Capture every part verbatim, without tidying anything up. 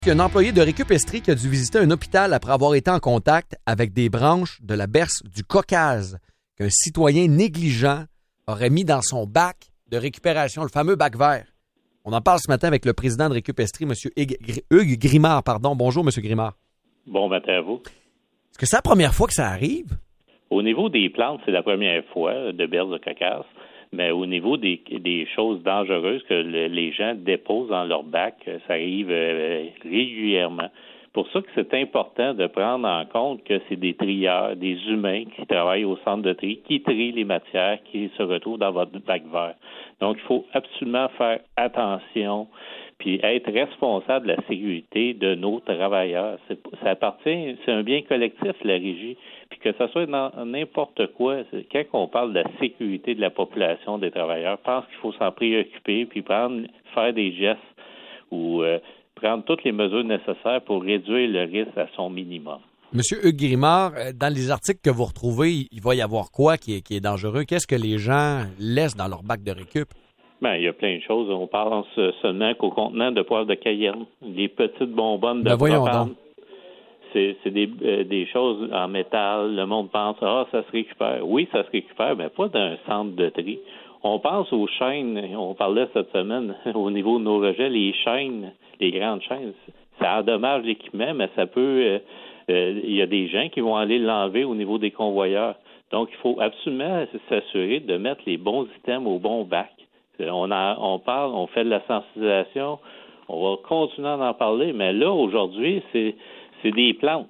Il y a un employé de Récup Estrie qui a dû visiter un hôpital après avoir été en contact avec des branches de la berce du Caucase qu'un citoyen négligent aurait mis dans son bac de récupération, le fameux bac vert. On en parle ce matin avec le président de Récup Estrie, M. Hugues Grimard. Pardon. Bonjour, M. Grimard. Bon matin à vous. Est-ce que c'est la première fois que ça arrive? Au niveau des plantes, c'est la première fois de berce de Caucase. Mais au niveau des, des choses dangereuses que le, les gens déposent dans leur bac, ça arrive euh, régulièrement. Pour ça que c'est important de prendre en compte que c'est des trieurs, des humains qui travaillent au centre de tri, qui trient les matières qui se retrouvent dans votre bac vert. Donc, il faut absolument faire attention puis être responsable de la sécurité de nos travailleurs. C'est, ça appartient, c'est un bien collectif, la régie. Puis que ce soit dans n'importe quoi, c'est, quand on parle de la sécurité de la population des travailleurs, je pense qu'il faut s'en préoccuper puis prendre, faire des gestes ou euh, prendre toutes les mesures nécessaires pour réduire le risque à son minimum. Monsieur Hugues Grimard, dans les articles que vous retrouvez, il va y avoir quoi qui est, qui est dangereux? Qu'est-ce que les gens laissent dans leur bac de récup? Ben, il y a plein de choses. On pense seulement qu'au contenant de poivre de Cayenne, des petites bonbonnes de ben voyons propane. Donc. C'est, c'est des, euh, des choses en métal. Le monde pense, ah, ça se récupère. Oui, ça se récupère, mais pas d'un centre de tri. On pense aux chaînes. On parlait cette semaine au niveau de nos rejets, les chaînes, les grandes chaînes. Ça endommage l'équipement, mais ça peut... Euh, euh, il y a des gens qui vont aller l'enlever au niveau des convoyeurs. Donc, il faut absolument s'assurer de mettre les bons items au bon bac. On, a, on parle, on fait de la sensibilisation, on va continuer à en parler, mais là, aujourd'hui, c'est, c'est des plantes.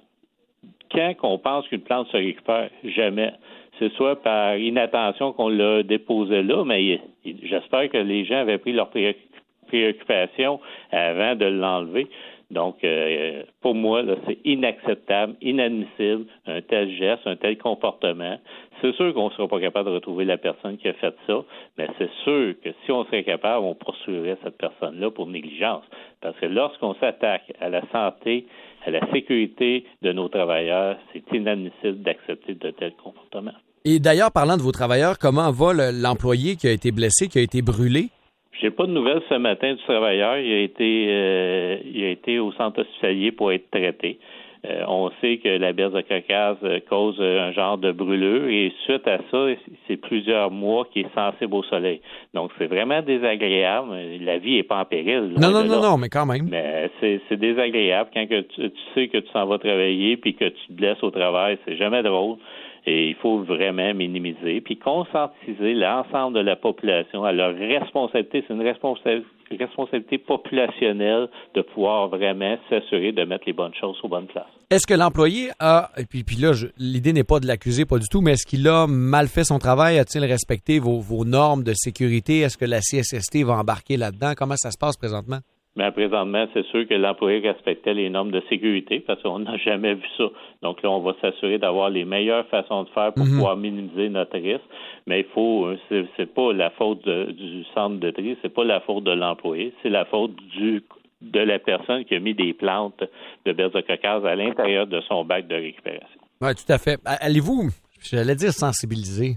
Quand on pense qu'une plante se récupère, jamais. C'est soit par inattention qu'on l'a déposé là, mais j'espère que les gens avaient pris leur préoccupation avant de l'enlever. Donc, euh, pour moi, là, c'est inacceptable, inadmissible, un tel geste, un tel comportement. C'est sûr qu'on ne sera pas capable de retrouver la personne qui a fait ça, mais c'est sûr que si on serait capable, on poursuivrait cette personne-là pour négligence. Parce que lorsqu'on s'attaque à la santé, à la sécurité de nos travailleurs, c'est inadmissible d'accepter de tels comportements. Et d'ailleurs, parlant de vos travailleurs, comment va le, l'employé qui a été blessé, qui a été brûlé? J'ai pas de nouvelles ce matin du travailleur. Il a été, euh, il a été au centre hospitalier pour être traité. Euh, on sait que la berce de Caucase cause un genre de brûlure et suite à ça, c'est plusieurs mois qu'il est sensible au soleil. Donc, c'est vraiment désagréable. La vie n'est pas en péril. Non, non, non, non, mais quand même. Mais c'est, c'est désagréable quand que tu, tu sais que tu s'en vas travailler puis que tu te blesses au travail. C'est jamais drôle. Et il faut vraiment minimiser, puis conscientiser l'ensemble de la population à leur responsabilité. C'est une responsa- responsabilité populationnelle de pouvoir vraiment s'assurer de mettre les bonnes choses aux bonnes places. Est-ce que l'employé a, et puis, puis là, je, l'idée n'est pas de l'accuser, pas du tout, mais est-ce qu'il a mal fait son travail? A-t-il respecté vos, vos normes de sécurité? Est-ce que la C S S T va embarquer là-dedans? Comment ça se passe présentement? Mais présentement, c'est sûr que l'employé respectait les normes de sécurité parce qu'on n'a jamais vu ça. Donc là, on va s'assurer d'avoir les meilleures façons de faire pour mm-hmm. pouvoir minimiser notre risque. Mais il faut, c'est, c'est pas la faute de, du centre de tri, c'est pas la faute de l'employé, c'est la faute du de la personne qui a mis des plantes de berce de Caucase à l'intérieur de son bac de récupération. Oui, tout à fait. Allez-vous, j'allais dire sensibiliser.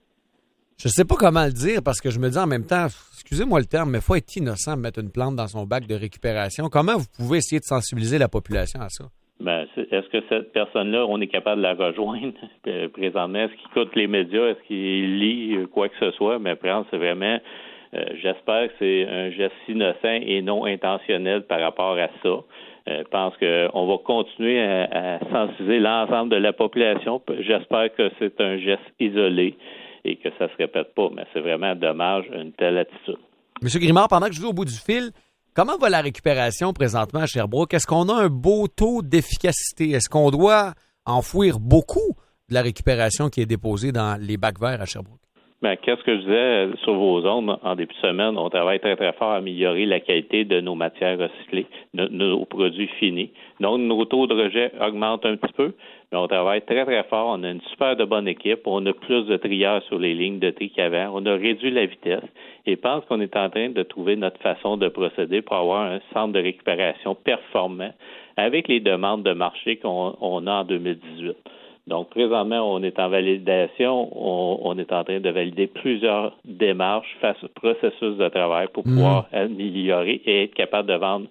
Je sais pas comment le dire parce que je me dis en même temps, excusez-moi le terme, mais il faut être innocent de mettre une plante dans son bac de récupération. Comment vous pouvez essayer de sensibiliser la population à ça? Ben, est-ce que cette personne-là, on est capable de la rejoindre présentement? Est-ce qu'il écoute les médias? Est-ce qu'il lit quoi que ce soit? Mais prendre, c'est vraiment, euh, j'espère que c'est un geste innocent et non intentionnel par rapport à ça. Euh, je pense qu'on va continuer à, à sensibiliser l'ensemble de la population. J'espère que c'est un geste isolé et que ça ne se répète pas, mais c'est vraiment dommage une telle attitude. Monsieur Grimard, pendant que je suis au bout du fil, comment va la récupération présentement à Sherbrooke? Est-ce qu'on a un beau taux d'efficacité? Est-ce qu'on doit enfouir beaucoup de la récupération qui est déposée dans les bacs verts à Sherbrooke? Bien, qu'est-ce que je disais sur vos ondes en début de semaine? On travaille très, très fort à améliorer la qualité de nos matières recyclées, de nos produits finis. Donc, nos taux de rejet augmentent un petit peu, mais on travaille très, très fort. On a une super de bonne équipe. On a plus de trieurs sur les lignes de tri qu'avant. On a réduit la vitesse et je pense qu'on est en train de trouver notre façon de procéder pour avoir un centre de récupération performant avec les demandes de marché qu'on on a en deux mille dix-huit. Donc, présentement, on est en validation. On, on est en train de valider plusieurs démarches face au processus de travail pour pouvoir mmh. améliorer et être capable de vendre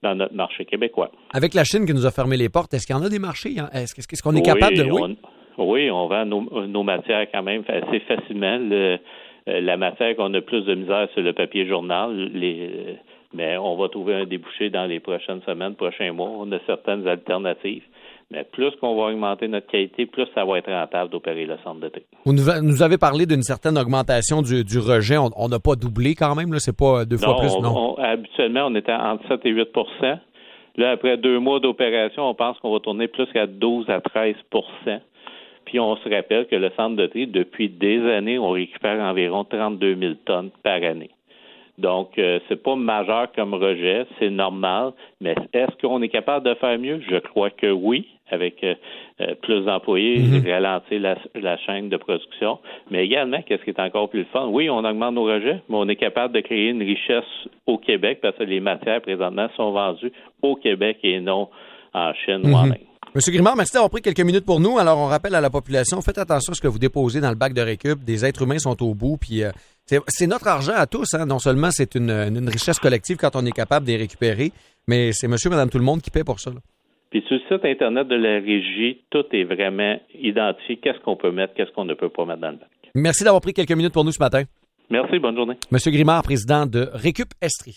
dans notre marché québécois. Avec la Chine qui nous a fermé les portes, est-ce qu'il y en a des marchés? Est-ce, est-ce qu'on est capable oui, de... Oui, on, oui, on vend nos, nos matières quand même assez facilement. Le, la matière qu'on a plus de misère, c'est le papier journal. Les, mais on va trouver un débouché dans les prochaines semaines, prochains mois. On a certaines alternatives. Mais plus qu'on va augmenter notre qualité, plus ça va être rentable d'opérer le centre de tri. Vous nous avez parlé d'une certaine augmentation du, du rejet. On n'a pas doublé quand même, là. C'est pas deux fois non, plus, on, non? On, habituellement, on était entre sept et huit pour cent. Là, après deux mois d'opération, on pense qu'on va tourner plus qu'à douze à treize pour cent. Puis on se rappelle que le centre de tri, depuis des années, on récupère environ trente-deux mille tonnes par année. Donc, euh, c'est pas majeur comme rejet, c'est normal, mais est-ce qu'on est capable de faire mieux? Je crois que oui, avec euh, plus d'employés, mm-hmm. ralentir la, la chaîne de production. Mais également, qu'est-ce qui est encore plus le fun? Oui, on augmente nos rejets, mais on est capable de créer une richesse au Québec parce que les matières, présentement, sont vendues au Québec et non en Chine mm-hmm. ou en Inde. Monsieur Grimard, merci d'avoir pris quelques minutes pour nous. Alors, on rappelle à la population, faites attention à ce que vous déposez dans le bac de récup. Des êtres humains sont au bout, puis euh, c'est, c'est notre argent à tous. Hein. Non seulement c'est une, une richesse collective quand on est capable de les récupérer, mais c'est monsieur, madame, tout le monde qui paie pour ça. Là. Puis sur le site Internet de la Régie, tout est vraiment identifié. Qu'est-ce qu'on peut mettre, qu'est-ce qu'on ne peut pas mettre dans le bac. Merci d'avoir pris quelques minutes pour nous ce matin. Merci, bonne journée. Monsieur Grimard, président de Récup Estrie.